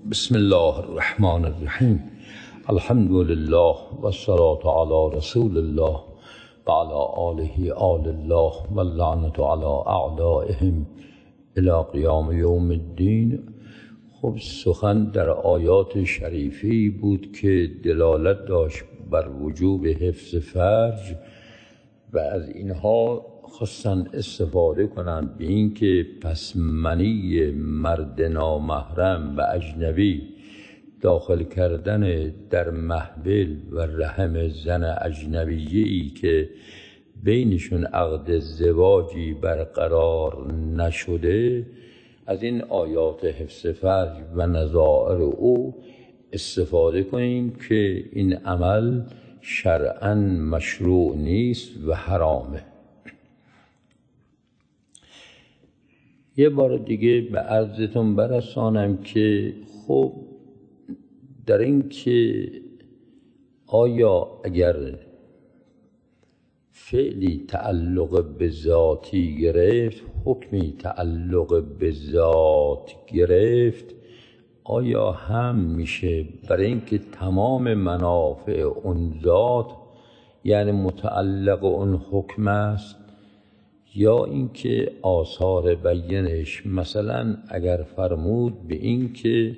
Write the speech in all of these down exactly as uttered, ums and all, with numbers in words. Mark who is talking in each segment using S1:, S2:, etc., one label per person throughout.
S1: بسم الله الرحمن الرحیم. الحمد لله و الصلاة علی رسول الله و علی آله آل الله و اللعنة علی اعدائهم الی قیام یوم الدین. خب سخن در آیات شریفی بود که دلالت داشت بر وجوب حفظ فرج و از اینها خواستن استفاده کنند به این که پس منی مرد نامحرم و اجنبی داخل کردن در محبل و رحم زن اجنبیه‌ای که بینشون عقد زواجی برقرار نشده، از این آیات حفظ فرج و نظائر او استفاده کنیم که این عمل شرعاً مشروع نیست و حرامه. یه بار دیگه به عرضتون برسانم که خب در این که آیا اگر فعلی تعلق به ذاتی گرفت، حکمی تعلق به ذات گرفت، آیا هم میشه برای اینکه تمام منافع اون ذات یعنی متعلق اون حکم است، یا اینکه آثار بینش مثلا اگر فرمود به این که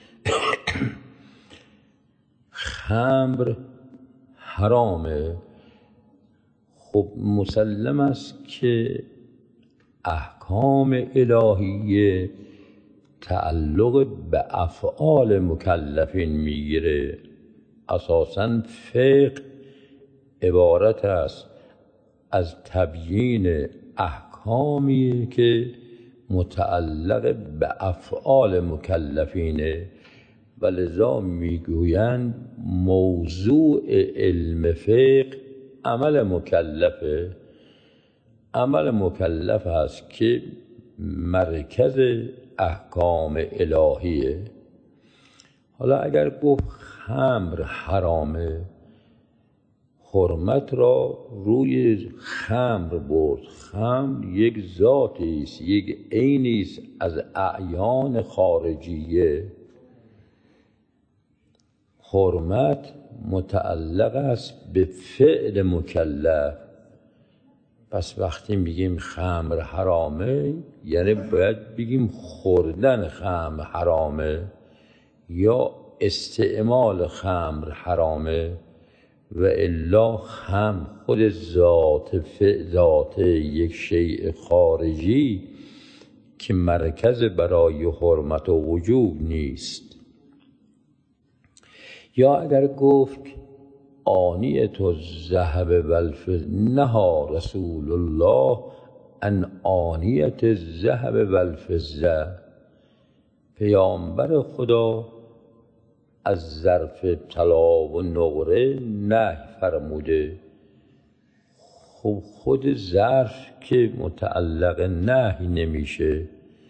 S1: خمر حرامه، خب مسلم است که احکام الهیه تعلق به افعال مکلفین میگیره. اساساً فقه عبارت است از تبیین احکامی که متعلق به افعال مکلفینه و لذا میگویند موضوع علم فقه عمل مکلفه. عمل مکلف است که مرکز احکام الهیه. حالا اگر گفت خمر حرامه، حرمت را روی خمر برد. خمر یک ذاتی است، یک عینی است از اعیان خارجیه. حرمت متعلق است به فعل مکلف. پس وقتی میگیم خمر حرامه یعنی باید بگیم خوردن خمر حرامه یا استعمال خمر حرامه، و الا هم خود ذات ذات یک شیء خارجی که مرکز برای حرمت و وجوب نیست. یا اگر گفت آنیة الذهب والفضة، نهی رسول الله عن آنیة الذهب والفضة، پیامبر خدا از ظرف طلا و نقره نهی فرموده. خب خود ظرف که متعلق نهی نمیشه،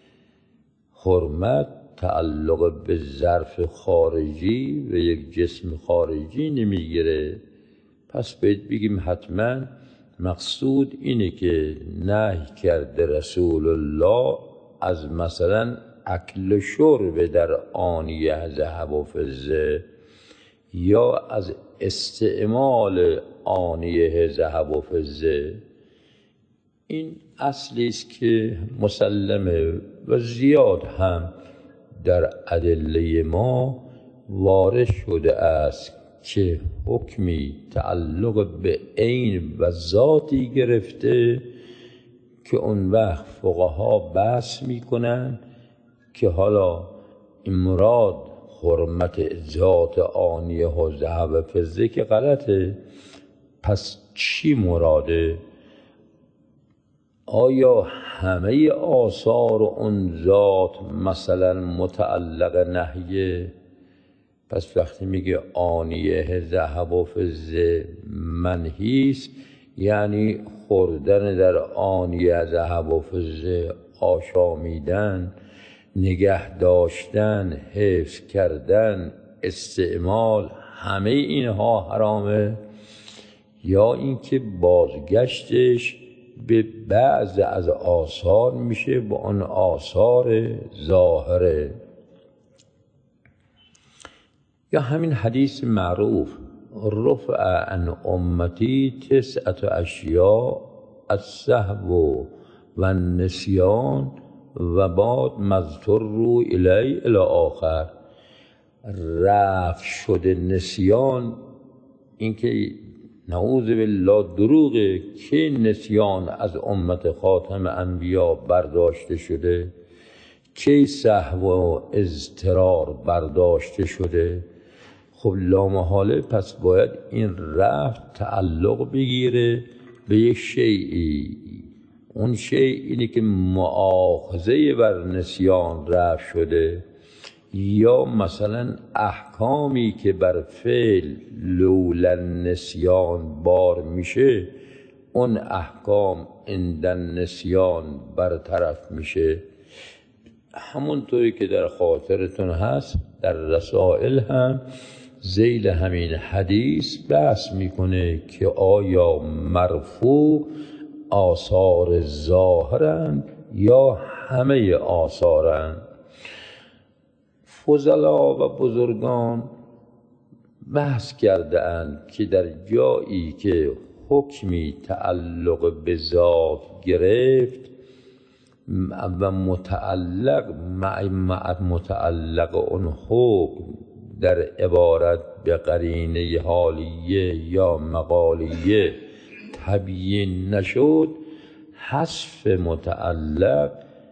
S1: حرمت تعلق به ظرف خارجی و یک جسم خارجی نمیگیره. پس باید بگیم حتما مقصود اینه که نهی کرده رسول الله از مثلا اکل شرب در آنیه ذهب و فضه یا از استعمال آنیه ذهب و فضه. این اصلی است که مسلمه و زیاد هم در ادله ما وارد شده است که حکمی تعلق به عین و ذاتی گرفته که اون وقت فقها بحث میکنن که حالا این مراد حرمت ذات آنیه و ذهب و فضه که غلطه، پس چی مراده؟ آیا همه آثار اون ذات مثلا متعلق نهیه؟ پس وقتی میگه آنیه ذهب و فضه منهیست، یعنی خوردن در آنیه ذهب و فضه، آشامیدن، نگه داشتن، حفظ کردن، استعمال، همه اینها حرامه؟ یا اینکه بازگشتش به بعض از آثار میشه با آن آثار ظاهره؟ یا همین حدیث معروف رفع عن امتی تسعة اشیاء السهو و النسیان و بعد مضطر رو الی الی آخر. رفع شده نسیان، اینکه نعوذ بالله دروغه که نسیان از امت خاتم انبیا برداشته شده، که سهو و اضطرار برداشته شده. خب لامحاله پس باید این رفع تعلق بگیره به یک شیئی. اون شیء اینه که مؤاخذه بر نسیان رفع شده، یا مثلا احکامی که بر فعل لولا نسیان بار میشه، اون احکام عند نسیان برطرف میشه. همونطوری که در خاطرتون هست در رسائل هم ذیل همین حدیث بحث میکنه که آیا مرفوع آثار ظاهرند یا همه آثارند. فضلا و بزرگان بحث کرده اند که در جایی که حکمی تعلق به ذات گرفت و متعلق مع متعلق اون حکم در عبارت به قرینه حالیه یا مقالیه تبیین نشد، حذف متعلق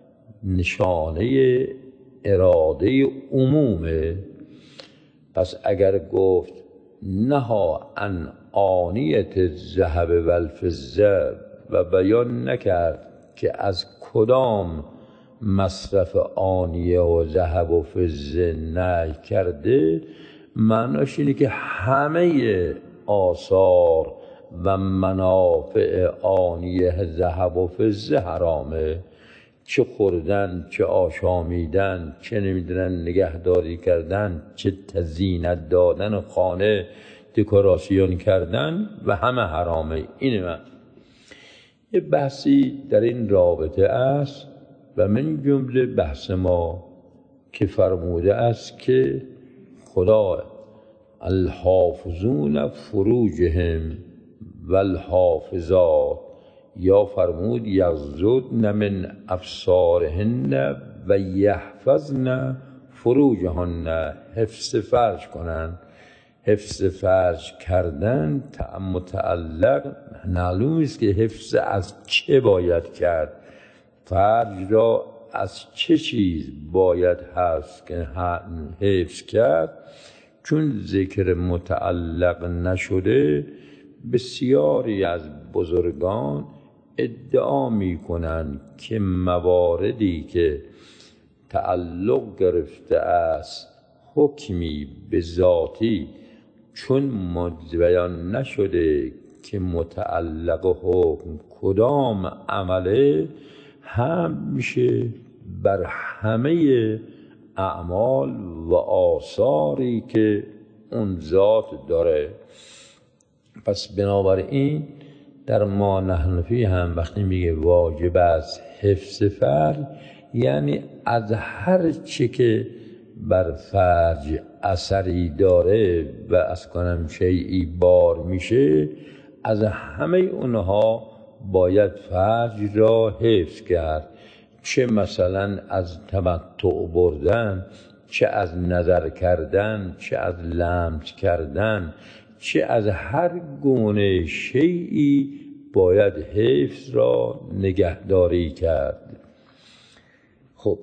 S1: نشانه اراده عمومه. پس اگر گفت نها عن آنیت الذهب و الفضه و بیان نکرد که از کدام مصرف آنیه و ذهب و فضه نهی کرده، معناش اینه که همه آثار و منافع آنیه ذهب و فضه حرامه، چه خوردن، چه آشامیدن، چه نمیدونن نگهداری کردن، چه تزیینت دادن خانه، دکوراسیون کردن و همه حرامه. اینه من یه بحثی در این رابطه است و من جمله بحث ما که فرموده است که خدا الحافظون فروجهم و الحافظات، یا فرمود یغضضن من ابصارهن و یحفظن فروجهن، حفظ فرج کنن. حفظ فرج کردن متعلق، معلوم است که حفظ از چه باید کرد، فرج را از چه چیز باید حفظ حفظ کرد. چون ذکر متعلق نشده، بسیاری از بزرگان ادعا می کنند که مواردی که تعلق گرفته است حکمی به ذاتی، چون بیان نشده که متعلق حکم کدام عمله، هم میشه بر همه اعمال و آثاری که اون ذات داره. پس بنابراین در ما نحن فی هم وقتی میگه واجب است حفظ فرج، یعنی از هر چی که بر فرج اثری داره و از کنم شیئی بار میشه، از همه اونها باید فرج را حفظ کرد. چه مثلا از تمتع بردن، چه از نظر کردن، چه از لمس کردن، چه از هر گونه شیئی باید حفظ را نگهداری کرد. خب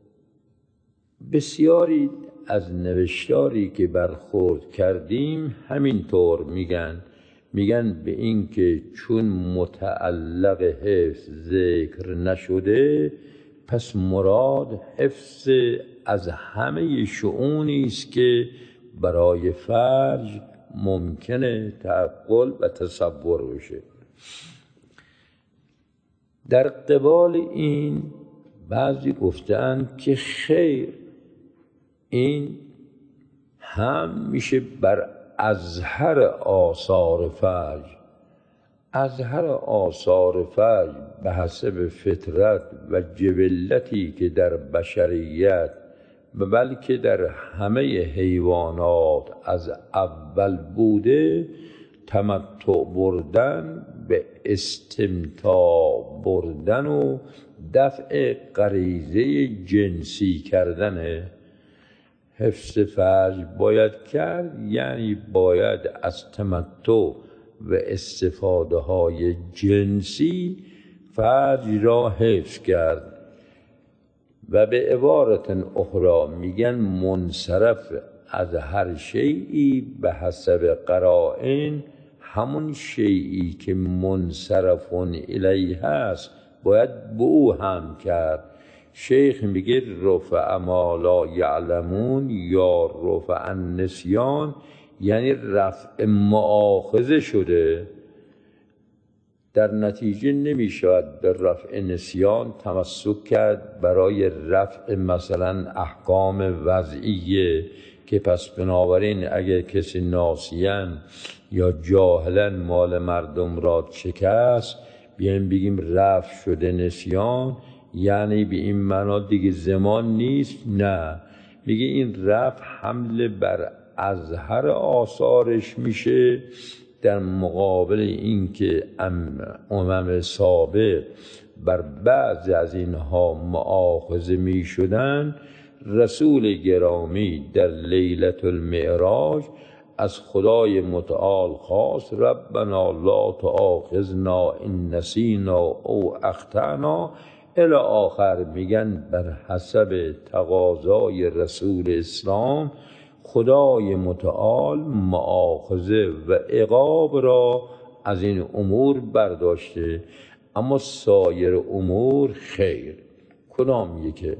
S1: بسیاری از نوشتاری که برخورد کردیم همینطور میگن میگن به این که چون متعلق حفظ ذکر نشده، پس مراد حفظ از همه شؤونی است که برای فرج ممکنه تعقل و تصور بشه. در قبال این بعضی گفتند که خیر، این هم میشه بر اظهر آثار فرج. اظهر آثار فرج به حسب فطرت و جبلتی که در بشریت و بلکه در همه حیوانات از اول بوده تمتع بردن به استمتاع بردن و دفع غریزه جنسی کردنه. حفظ فرج باید کرد، یعنی باید از تمتع و استفاده های جنسی فرج را حفظ کرد. و به عبارت اخرى میگن منصرف از هر شیئی به حسب قرائن، همون شیئی که منصرفون الیه هست باید به او هم کرد. شیخ میگه رفع ما لا یعلمون یا رفع النسیان، یعنی رفع مؤاخذه شده. در نتیجه نمی شود به رفع نسیان تمسک کرد برای رفع مثلا احکام وضعیه، که پس بنابراین اگر کسی ناسیاً یا جاهلاً مال مردم را شکست بیایم بگیم رفع شده نسیان، یعنی به این معنا دیگه زمان نیست. نه، میگه این رفع حمل بر اظهر آثارش میشه، در مقابل این که امم سابق بر بعض از اینها مؤاخذه می شدن. رسول گرامی در لیلة المعراج از خدای متعال خواست ربنا لا تؤاخذنا ان نسینا او اخطأنا الی آخر. میگن بر حسب تقاضای رسول اسلام خدای متعال مؤاخذه و عقاب را از این امور برداشته، اما سایر امور خیر. کدام یکه؟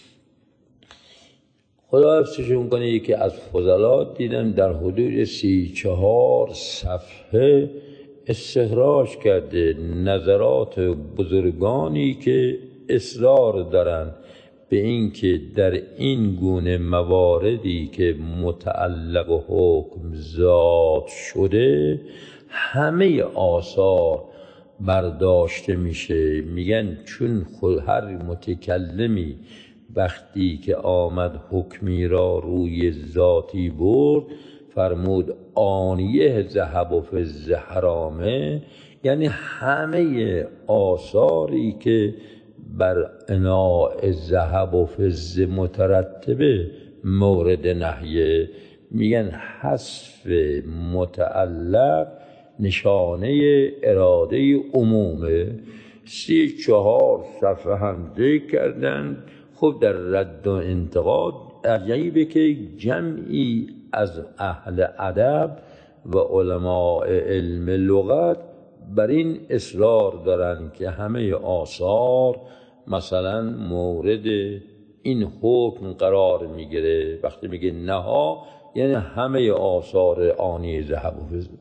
S1: خدا حفظشون کنه. یکی از فضلات دیدم در حدود سی چهار صفحه استخراج کرده نظرات بزرگانی که اصرار دارن به این که در این گونه مواردی که متعلق و حکم ذات شده همه آثار برداشته میشه. میگن چون خود هر متکلمی وقتی که آمد حکمی را روی ذاتی برد فرمود آنیه ذهب و فضه حرامه، یعنی همه آثاری که بر اناء ذهب و فضه مترتبه مورد نهیه. میگن حذف متعلق نشانه اراده عمومه. سی چهار صفحه هم ذکر کردن. خب در رد و انتقاد عجیبه که جمعی از اهل ادب و علماء علم لغت بر این اصرار دارن که همه آثار مثلا مورد این حکم قرار میگیره. وقتی میگه نها یعنی همه آثار آنی ذهب و فضه.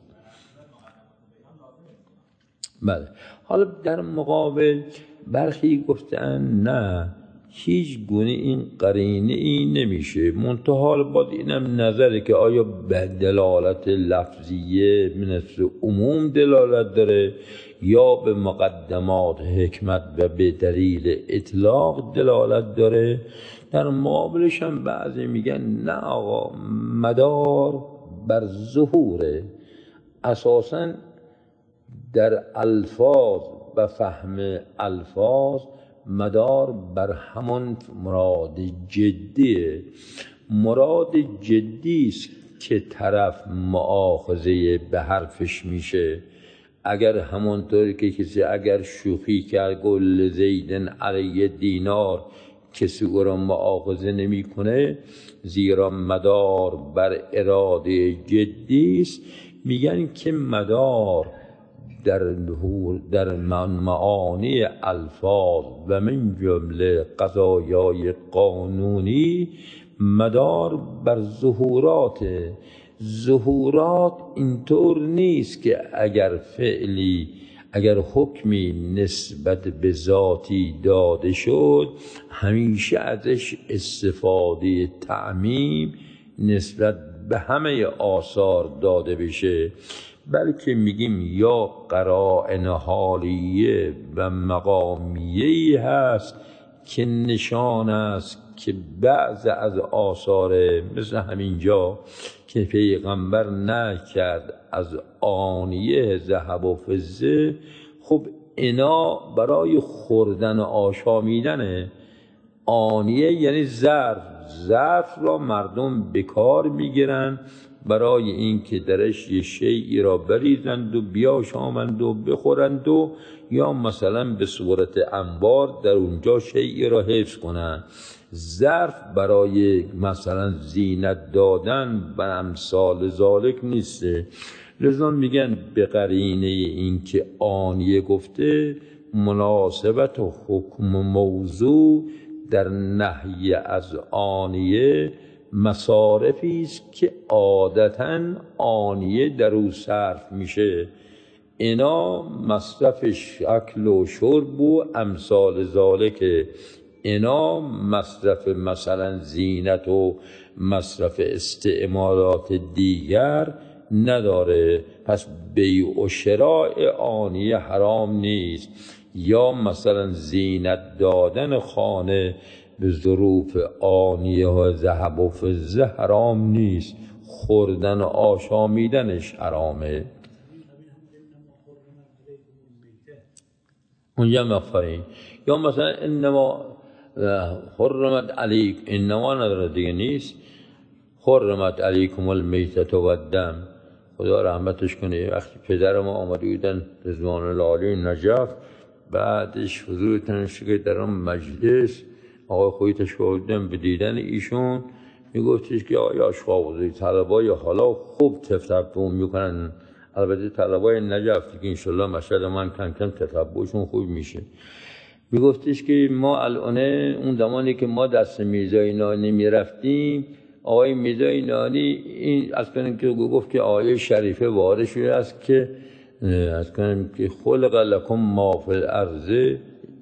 S1: بله. حالا در مقابل برخی گفتن نه، هیچ گونه این قرینه ای نمیشه. منتها باید اینم نظره که آیا به دلالت لفظیه مثل عموم دلالت داره یا به مقدمات حکمت و به دلیل اطلاق دلالت داره. در مقابلش هم بعضی میگن نه آقا، مدار بر ظهوره. اساساً در الفاظ و فهم الفاظ مدار بر همون مراد جدیه. مراد جدی است که طرف مؤاخذه به حرفش میشه. اگر همونطوری که کسی اگر شوخی کرد گل زیدن علی دینار، کسی او را مؤاخذه نمی کنه، زیرا مدار بر اراده جدی است. میگن که مدار در در معانی الفاظ و من جمله قضایای قانونی مدار بر ظهورات. ظهورات اینطور نیست که اگر فعلی اگر حکمی نسبت به ذاتی داده شد همیشه ازش استفاده تعمیم نسبت به همه آثار داده بشه، بلکه میگیم یا قرائن حالیه و مقامیه‌ای هست که نشان است که بعض از آثار مثل همینجا که پیغمبر نه کرد از آنیه ذهب و فضه، خب اینا برای خوردن و آشامیدنه. آنیه یعنی ظرف، ظرف را مردم بکار میگیرن برای اینکه درش یه شیئی را بریزند و بیاشامند و بخورند و یا مثلا به صورت انبار در اونجا شیئی را حفظ کنند. ظرف برای مثلا زینت دادن و امثال ذالک نیسته. لذا میگن به قرینه این که آنیه گفته، مناسبت و حکم موضوع در نهی از آنیه مصارفی است که عادتاً آنیه در او صرف میشه. اینا مصرف اکل و شرب و امثال ذالک، اینا مصرف مثلا زینت و مصرف استعمالات دیگر نداره. پس بیع و شراء آنیه حرام نیست، یا مثلا زینت دادن خانه به ظروف آنیه و ذهب و فضه حرام نیست، خوردن و آشامیدنش حرامه. اونجا مفرین یا مثلا انما حرمت علیک، انما نداره دیگه نیست، حرمت علیکم المیتة و الدم. خدا رحمتش کنه. وقتی پدر ما آمده بودن رضوان الله علیه نجف، بعدش حضورتون شکر در اون مجلس آقای خویی تشریف آوردن به دیدن ایشون، میگفتش که آیا اشخاص طلبای حالا خوب تتبع میکنن، البته طلبای نجف دیگه انشالله مشهد من کم کم تتبعشون خوب میشه. میگفتش که ما الان اون زمانی که ما دست میرزای نانی میرفتیم، آقای میرزای نانی این از کنیم که گفت که آیه شریفه وارد شده است که از کنیم که خلق لکم ما فی الارض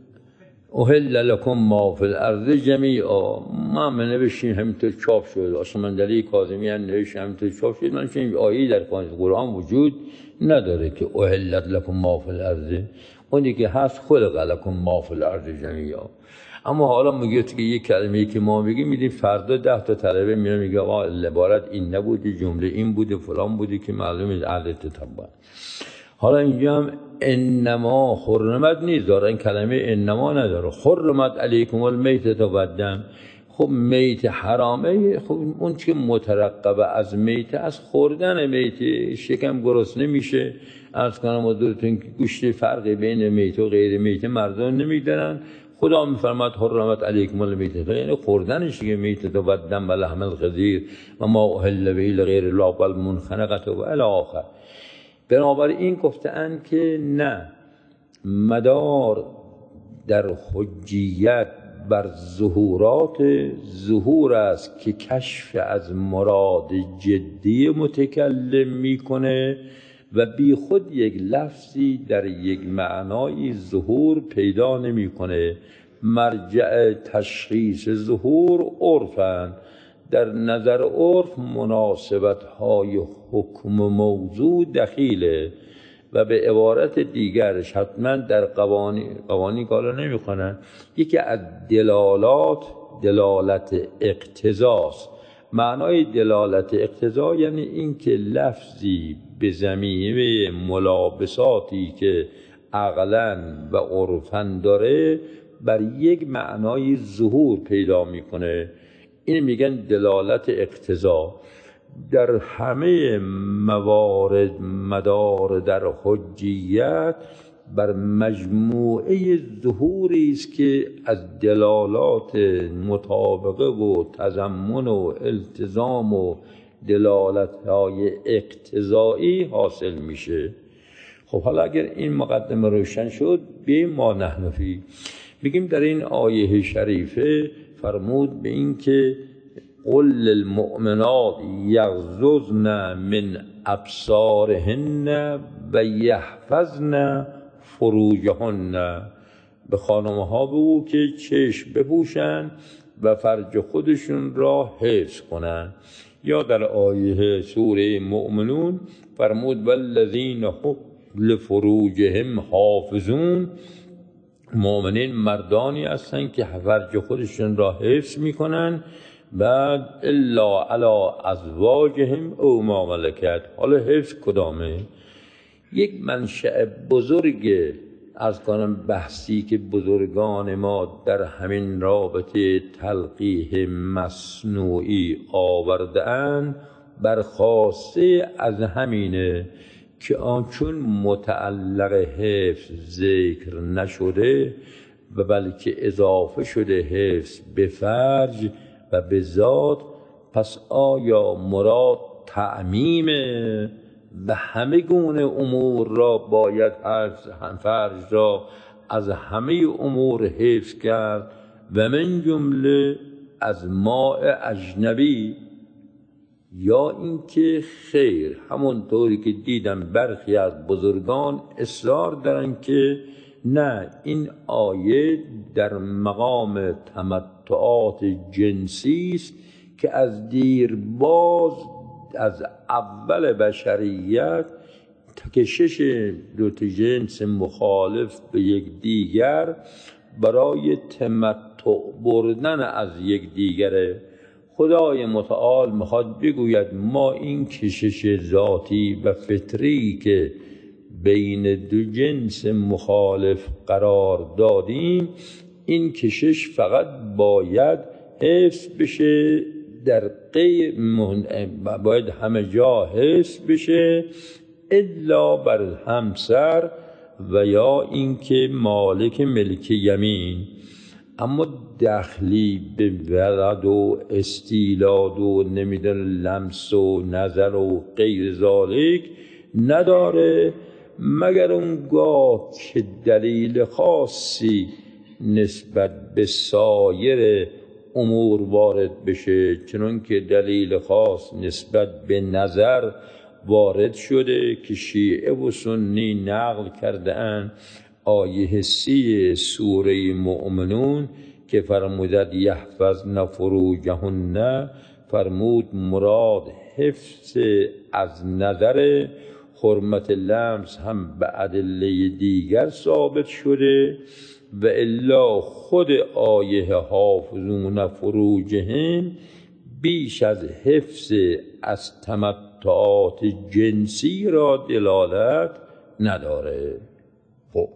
S1: احل لکم ما فی الارض جمیعا. ما من نوشتیم همینطور چاپ شد، آسماندلی کاظمی هم نوشتیم همینطور چاپ شد. من چون آیه در قرآن وجود نداره که احلت لکم ما فی الارض، اونی که هست خلق لکم ما فی الارض جمیعا. اما حالا میگه که یک کلمه‌ای که ما میگیم میدیم فردا ده تا طلبه میاد میگه آقا عبارت این نبوده، جمله این بوده، فلان بوده، که معلومه اهل تتبع. حالا اینجا هم انما حرمت نیست، داره این کلمه انما نداره. حرمت علیکم المیتة و الدم. خب میت حرامه، خب اون که مترقبه از میت از خوردن میت، شکم گرسنه میشه. عرض کنم حضورتون که گوشت فرقی بین میت و غیر میت مردم نمیدونن. خدا میفرماد حرمت علیکم المیتة، یعنی خوردنش که میتة و الدم و لحم الخنزیر و ما احل به لغیر الله و المنخنقة و الی آخر. بنابراین گفتند که نه، مدار در حجیت بر ظهورات ظهور است که کشف از مراد جدی متکلم میکنه و بی خود یک لفظی در یک معنای ظهور پیدا نمیکنه. مرجع تشخیص ظهور عرفند. در نظر عرف مناسبت های حکم موضوع دخیله و به عبارت دیگرش حتما در قوانین قوانین کالا نمی کنن. یکی از دلالات دلالت اقتضاست. معنای دلالت اقتضا یعنی این که لفظی به زمینه ملابساتی که عقلاً و عرفاً داره بر یک معنای ظهور پیدا میکنه. این میگن دلالت اقتضا. در همه موارد مدار در حجیت بر مجموعه ظهوری است که از دلالات مطابقه و تضمن و التزام و دلالت‌های اقتضایی حاصل میشه. خب حالا اگر این مقدمه روشن شد، بیاییم ما نحن فی. میگیم در این آیه شریفه فرمود به این که قل للمؤمنات یغضضن من ابصارهن و یحفظن فروجهن. به خانم‌ها بگو که چشم بپوشن و فرج خودشون را حفظ کنن. یا در آیه سوره مؤمنون فرمود والذین هم لفروجهم حافظون مؤمنین مردانی هستند که فرج خودشون را حفظ میکنن، بعد الا علی ازواجهم او ما ملکت. حالا حفظ کدامه؟ یک منشأ بزرگ از کنم بحثی که بزرگان ما در همین رابطه تلقیح مصنوعی آورده‌اند برخاسته از همینه که آن چون متعلق حفظ ذکر نشده و بلکه اضافه شده حفظ به فرج و به ذات، پس آیا مراد تعمیمه و همه گونه امور را باید حفظ فرج را از همه امور حفظ کرد و من جمله از ماء اجنبی، یا اینکه خیر همونطوری که دیدم برخی از بزرگان اصرار دارن که نه، این آیه در مقام تمتعات جنسی است که از دیرباز از اول بشریت کشش دو تا جنس مخالف به یک دیگر برای تمتع بردن از یک دیگره. خدای متعال میخواد بگوید ما این کشش ذاتی و فطری که بین دو جنس مخالف قرار دادیم، این کشش فقط باید حفظ بشه، در قی باید همه جا حفظ بشه الا بر همسر و یا اینکه مالک ملک یمین. اما دخلی به ولد و استیلاد و نمیدن لمس و نظر و غیر ذالک نداره، مگر اونگاه که دلیل خاصی نسبت به سایر امور وارد بشه، چنان که دلیل خاص نسبت به نظر وارد شده که شیعه و سنی نقل کرده اند. آیه حسی سوره مؤمنون که فرمودد یحفظن فروجهن، فرمود مراد حفظ از نظر. حرمت لمس هم به ادله دیگر ثابت شده و الا خود آیه حافظون فروجهم بیش از حفظ از تمتعات جنسی را دلالت نداره. خب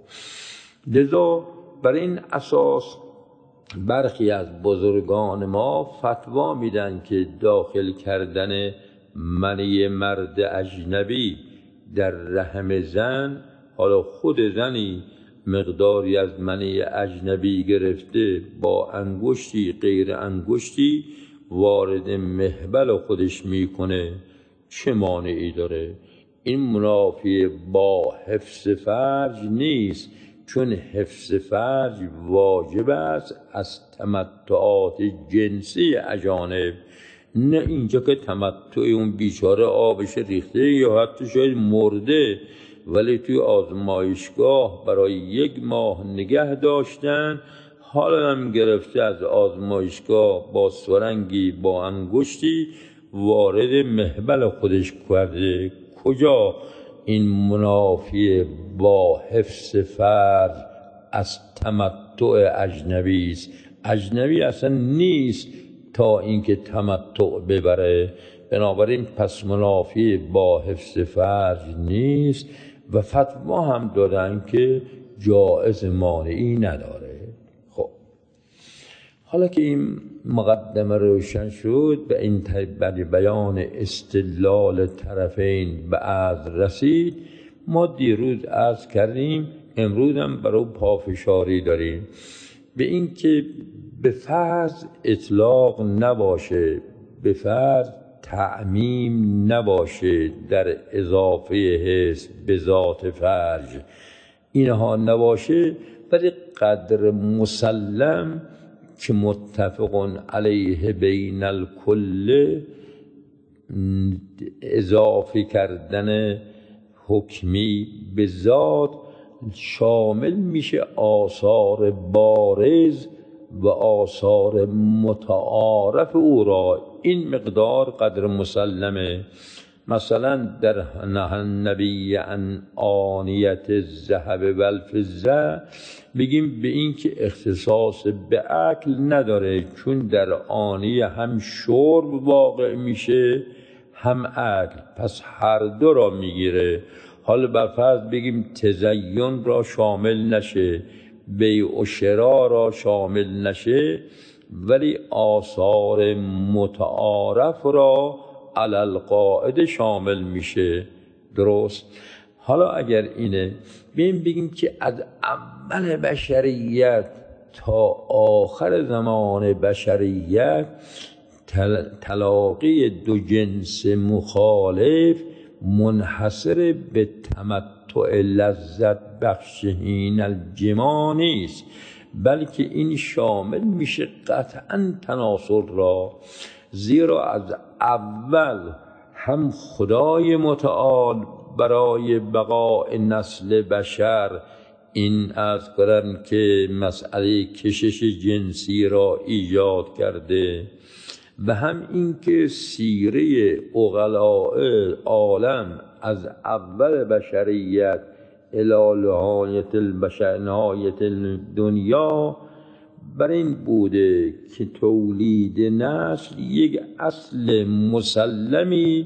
S1: لذا بر این اساس برخی از بزرگان ما فتوا میدن که داخل کردن منی مرد اجنبی در رحم زن، حالا خود زنی مقداری از منی اجنبی گرفته با انگشتی غیر انگشتی وارد محبل خودش میکنه، چه مانعی داره؟ این منافی با حفظ فرج نیست، چون حفظ فرج واجب است از تمتعات جنسی اجانب. نه اینجا که تمتع اون بیچاره آبش ریخته یا حتی شاید مرده، ولی توی آزمایشگاه برای یک ماه نگه داشتن، حالا هم گرفته از آزمایشگاه با سرنگی با انگشتی وارد محبل خودش کرده. کجا این منافی با حفظ فرج از تمتع اجنبی است؟ اجنبی اصلا نیست تا اینکه تمتع ببره، بنابراین پس منافی با حفظ فرج نیست و فتوا هم دادن که جائز مانعی نداره. خب حالا که این مقدمه روشن شد و این بیان استدلال طرفین به عرض رسید، ما دیروز عرض کردیم، امروز هم برای پافشاری داریم به این که به فرض اطلاق نباشه، به فرض تعمیم نباشه در اضافه حس به ذات فرج، اینها نباشه، ولی قدر مسلم که متفق علیه بین الکل اضافه کردن حکمی به ذات شامل میشه آثار بارز و آثار متعارف او را. این مقدار قدر مسلمه. مثلا در نهی النبی عن آنیت الذهب و الفضه بگیم به این که اختصاص به عقل نداره، چون در آنیه هم شرب واقع میشه هم عقل، پس هر دو را میگیره. حالا برفرض بگیم تزین را شامل نشه، بیع و شراء را شامل نشه، ولی آثار متعارف را علی القاعده شامل میشه. درست؟ حالا اگر اینه بیم بگیم که از اول بشریت تا آخر زمان بشریت تل... تلاقی دو جنس مخالف منحصر به تمتع لذت بخش حین الجماع نیست، بلکه این شامل میشه قطعا تناسل را، زیرا از اول هم خدای متعال برای بقاء نسل بشر این از قرن که مسئله کشش جنسی را ایجاد کرده و هم این که سیره عقلاء عالم از اول بشریت الی نهایت البشر نهایت دنیا بر این بوده که تولید نسل یک اصل مسلمی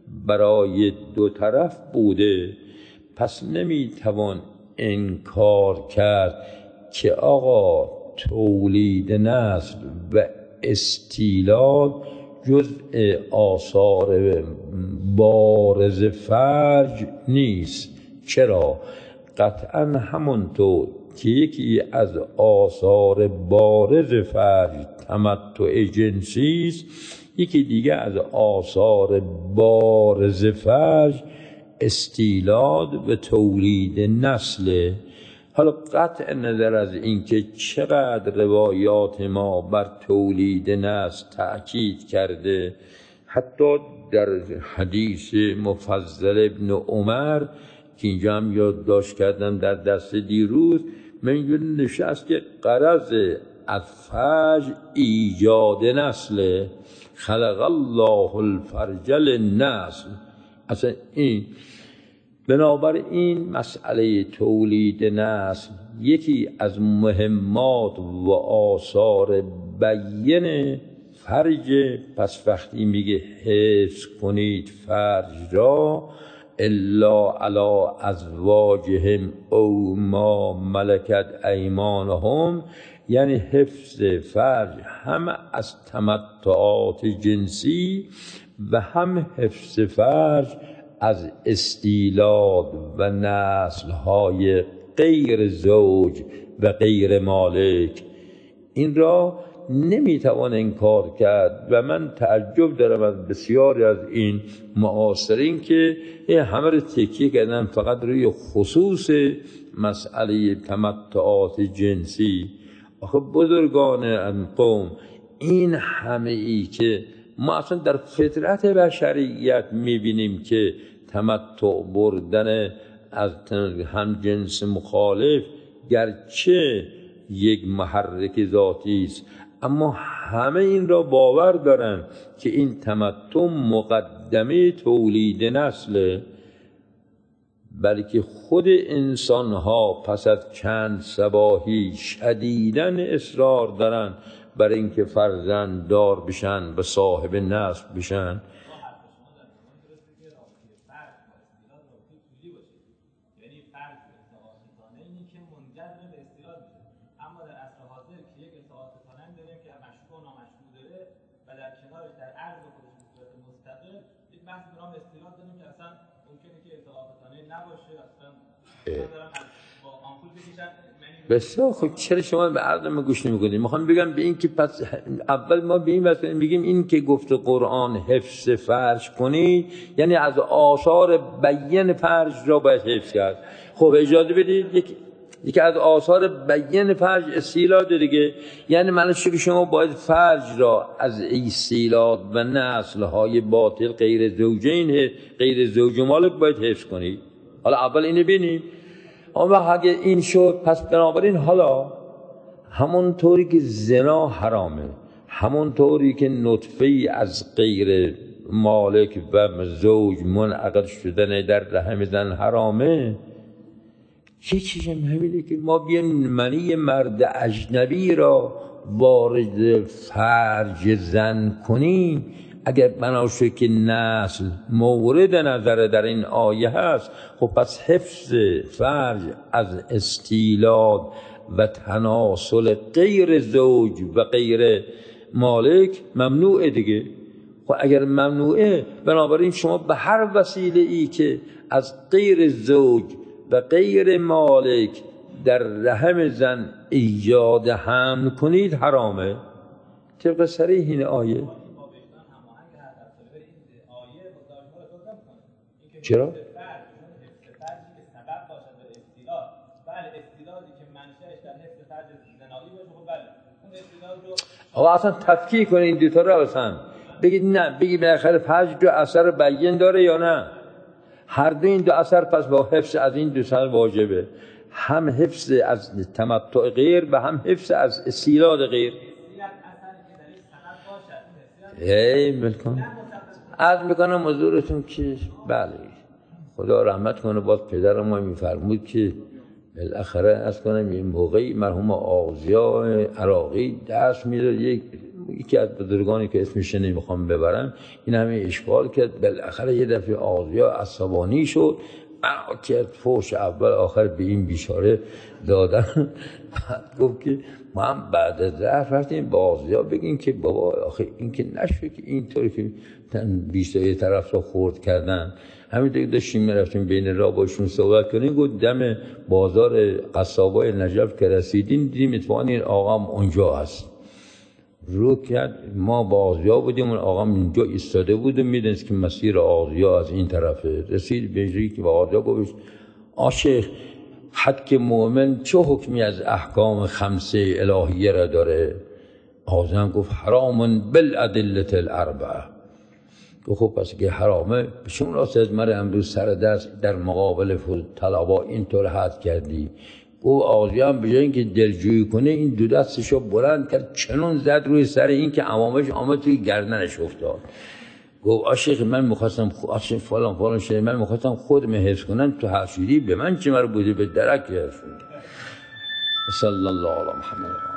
S1: برای دو طرف بوده. پس نمیتوان انکار کرد که آقا تولید نسل و استیلاد جزء آثار بارز فرج نیست. چرا؟ قطعا همونطور که یکی از آثار بارز فرج تمتع جنسی است، یکی دیگه از آثار بارز فرج استیلاد و تولید نسل. حالا قطع نظر از اینکه چقدر روایات ما بر تولید نسل تأکید کرده، حتی در حدیث مفضل ابن عمر که اینجا هم یادداشت کردم در درس دیروز، من نشست که غرض از فرج ایجاد نسل، خلق الله الفرج للنسل. اصلا این بنابراین مسئله تولید نسل یکی از مهمات و آثار بیان فرج. پس وقتی میگه حفظ کنید فرج را الا علی ازواجهم او ما ملکت ایمانهم، یعنی حفظ فرج هم از تمتعات جنسی و هم حفظ فرج از استیلاد و نسل‌های غیر زوج و غیر مالک. این را نمیتوان انکار کرد و من تعجب دارم از بسیاری از این معاصرین که همه رو تکیه کردن فقط روی خصوص مسئله تمتعات جنسی. آخه بزرگان قوم، این همه ای که ما اصلا در فطرت بشریت میبینیم که تمتع بردن از هم جنس مخالف گرچه یک محرک ذاتی است، اما همه این را باور دارن که این تمتع مقدمه تولید نسل، بلکه خود انسان ها پس از چند صباحی شدیداً اصرار دارن بر اینکه فرزند دار بشن و صاحب نسل بشن. بسیار خب، چرا شما به عرض ما گوش نمی‌کنید؟ میخوام بگم به این که پس اول ما به این واسه میگیم این که گفته قرآن حفظ فرج کنید یعنی از آثار بیان فرج را باید حفظ کرد. خب اجازه بدید یک یکی از آثار بیان فرج استیلاد دیگه، یعنی معنی چه که شما باید فرج را از استیلاد و نسل‌های باطل غیر زوجین غیر زوج و مالک باید حفظ کنید. حالا اول اینو ببینیم. اما اگه این شد، پس بنابراین حالا همون طوری که زنا حرامه، همون طوری که نطفه از غیر مالک و زوج منعقد شدن در رحم زن حرامه، چه چیزی همینه که ما بیان منی مرد اجنبی را وارد فرج زن کنیم. اگر بناشه که نسل مورد نظر در این آیه هست، خب پس حفظ فرج از استیلاد و تناسل غیر زوج و غیر مالک ممنوعه دیگه. خب اگر ممنوعه، بنابراین شما به هر وسیله ای که از غیر زوج و غیر مالک در رحم زن ایجاد حمل کنید حرامه. طبق صریح این آیه. چرا؟ آقا اصلا تفکیک کنید این دوتا رو، اصلا بگید نه، بگید بالاخره فرج دو اثر بیان داره یا نه. هر دو این دو اثر پس با حفظ از این دو سر واجبه، هم حفظ از تمتع غیر و هم حفظ از استیلاد غیر. ای ملکان عرض میکنم حضورتون که بله، خدا رحمت کنه، باز پدر ما میفرمود که بالاخره از کنم این موقعی مرحوم آغزیا عراقی درس میداد، یک یکی از بزرگانی که اسمش نمیخوام ببرم این همه اشکال کرد. بالاخره یه دفعه آغزیا عصبانی شد، کرد فوش اول آخر به این بیچاره دادن. بعد گفت که ما هم بعد از درس رفتیم با آغزیا بگیم که بابا آخه این که نشد که اینطوری که بیشتر طرف را خورد کردن. همینطور که داشتیم میرفتیم بین راه باشون صحبت کنیم، گفت دم بازار قصابای نجف که رسیدیم دیدیم اتفاقا این آقام اونجا هست. رو کرد، ما با آغزیا بودیم، اون آقام اینجا ایستاده بود و میدونست که مسیر آغزیا از این طرفه. رسید به جایی که با آغزیا گفت آشیخ حد که مؤمن چه حکمی از احکام خمسه الهیه را داره؟ آغزیا گفت حرام بالادله الاربعه. گفت خب پس که حرامه بشون راست از من امروز سر دست در مقابل طلبا اینطور حد کردی. گفت آغزیا هم به جای اینکه دلجویی کنه این دو دستشو بلند کرد چنون زد روی سر این که امامش آمد توی گردنش افتاد. گفت آشیخ من می‌خواستم آشیخ فلان فلان شده، من می‌خواستم خودم حفظ کنم، تو حفظی به من چه مربوطه به درک حفظ. صلی الله علی محمد.